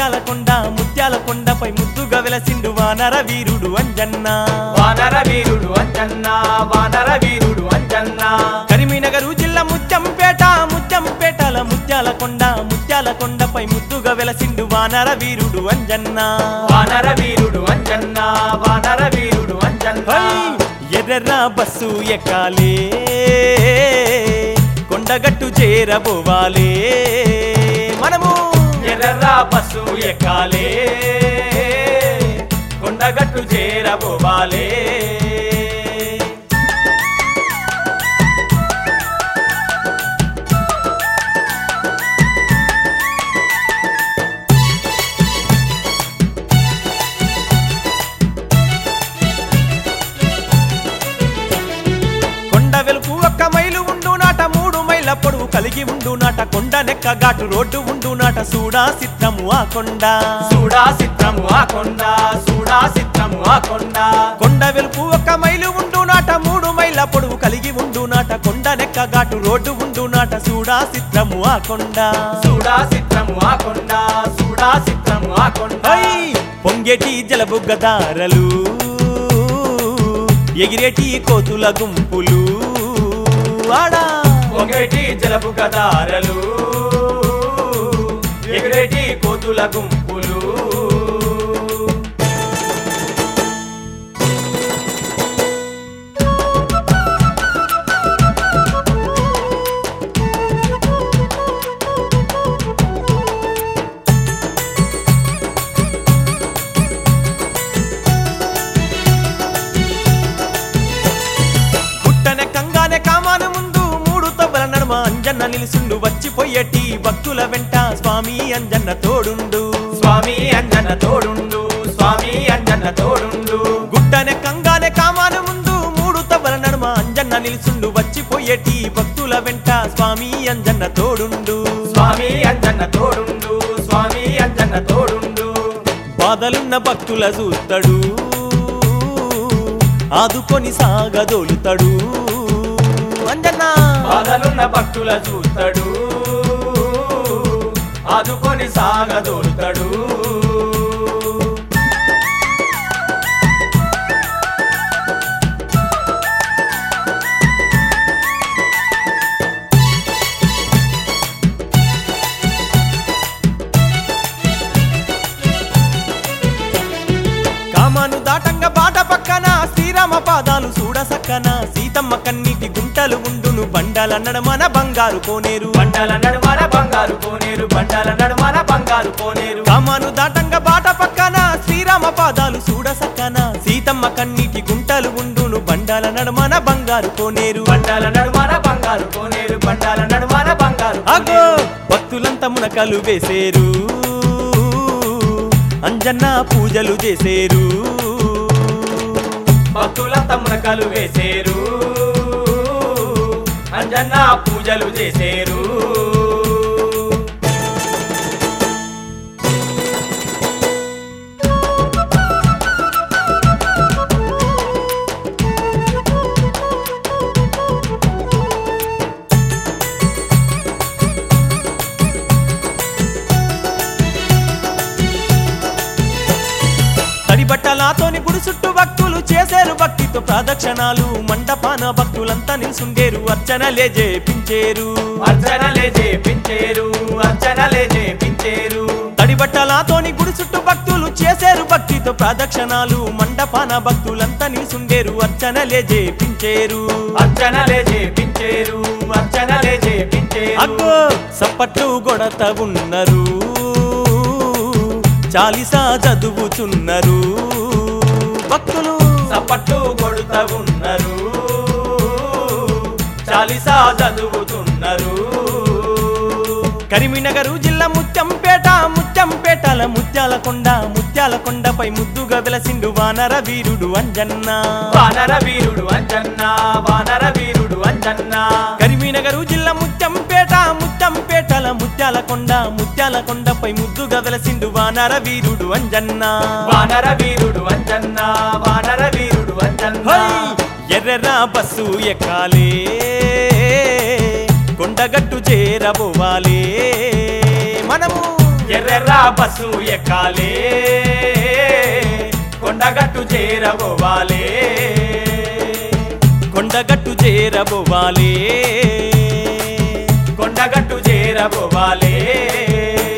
ముత్యాల కొండపై ముద్దుగా వెలసిండు వానర వీరుడు అంజన్న వానర వీరుడు అంజన్న వానర వీరుడు అంజన్న కరీంనగర్ జిల్లా ముత్యంపేటల ముత్యాల కొండపై ముద్దుగా వెలసిండు వానర వీరుడు అంజన్న వానర వీరుడు అంజన్న వానర వీరుడు అంజన్న ఎర్ర బస్సు ఎక్కాలే కొండగట్టు చేరబోవాలే మనము ఎర్ర బస్సు ఎక్కాలే కొండగట్టు చేరబోవాలే కొండ వెలుపు 1 మైలు ఉండు నాట 3 మైళ్ళ పొడవు కలిగి ఉండు నాట కొండ నెక్క ఘాటు రోడ్డు ఉండు నాట సూడా సిద్ధము ఆ కొండ సూడా సిద్ధము ఆ కొండ సూడా సిద్ధము ఆ కొండ కొండ వెలుపు 1 మైలు ఉండు నాట 3 మైళ్ళ పొడవు కలిగి ఉండు నాట కొండ నెక్క ఘాటు రోడ్డు ఉండు నాట సూడా సిద్ధము ఆ కొండ సూడా సిద్ధము ఆ కొండ సూడా సిద్ధము ఆ కొండ పొంగేటి జలబుగ్గదారలు ఎగిరేటి కోతుల గుంపులు ఆడా పొంగేటి జలబుగ్గదారలు ఎగిరేటి కోతుల గుంపులు అంజన్న నిలుసుండు వచ్చిపోయేటి భక్తుల వెంట స్వామి అంజన్న తోడుండు స్వామి అంజన్న తోడుండు స్వామి అంజన్న తోడుండు గుట్టనే కంగానే కామాన ముందు 3 తవ్వల నడుమ అంజన్న నిలుసుండు వచ్చిపోయేటి భక్తుల వెంట స్వామి అంజన్న తోడుండు స్వామి అంజన్న తోడుండు స్వామి అంజన్న తోడుండు బాధలున్న భక్తుల చూస్తాడు ఆదుకొని సాగదోలుతాడు అంజన్న బాధలున్న భక్తుల చూస్తాడు ఆదుకొని సాగదోలుతాడు కామాను దాటంగా బాట పక్కన శ్రీరామ పాదాలు చూడసక్కన సీతమ్మ కన్నీటి గుంటలు ఉండును బండాల నడమన బంగారు కోనేరు బండాల నడుమన బంగారు కోనేరు బండాల నడుమన బంగారు కోనేరు కామాను దాటంగా బాట పక్కన శ్రీరామ పాదాలు చూడసక్కన సీతమ్మ కన్నీటి గుంటలు ఉండును బండాల నడమన బంగారు కోనేరు బండాల నడుమన బంగారు కోనేరు బండాల నడుమన బంగారు అగో భక్తులంతా మునకలు వేసేరు అంజన్న పూజలు చేసేరు భక్తులంతా మునకలు వేసేరు అంజన్న పూజలు చేసేరు బట్టలాతోని గుడి చుట్టూ భక్తులు చేసేరు భక్తితో ప్రదక్షిణాలు మండపాన భక్తులంతా నిల్సుండేరు అర్చనలే చేపించేరు అర్చనలే చేపించేరు అర్చనలే చేపించేరు తడి బట్టలాతోని గుడి చుట్టూ భక్తులు చేసేరు భక్తితో ప్రదక్షిణాలు మండపాన భక్తులంతా నిల్సుండేరు అర్చనలే చేపించేరు అర్చనలే చేపించేరు అర్చనలే చేపించేరు అగ్గో సప్పట్లు గొడత ఉన్నారు చాలీసా చదువుచున్నారు భక్తులు సప్పట్లు కొడుతా ఉన్నారు చాలీసా చదువుతున్నారు కరీంనగర్ జిల్లా ముత్యంపేటల ముత్యాల కొండపై ముద్దుగా వెలసిండు వానర వీరుడు అంజన్న వానర వీరుడు అంజన్న వానర వీరుడు అంజన్న కరీంనగర్ జిల్లా ముత్యంపేటల ముత్యాల కొండపై ముద్దుగా వెలసిండు వానర వీరుడు అంజన్న వానర వీరుడు అంజన్న వానర వీరుడు అంజన్న ఎర్ర బస్సు ఎక్కాలే కొండగట్టు చేరబోవాలే మనము ఎర్రెర్ర బస్సు ఎక్కాలే కొండగట్టు చేరబోవాలే కొండగట్టు చేరబోవాలే కొండగట్టు చేరబోవాలే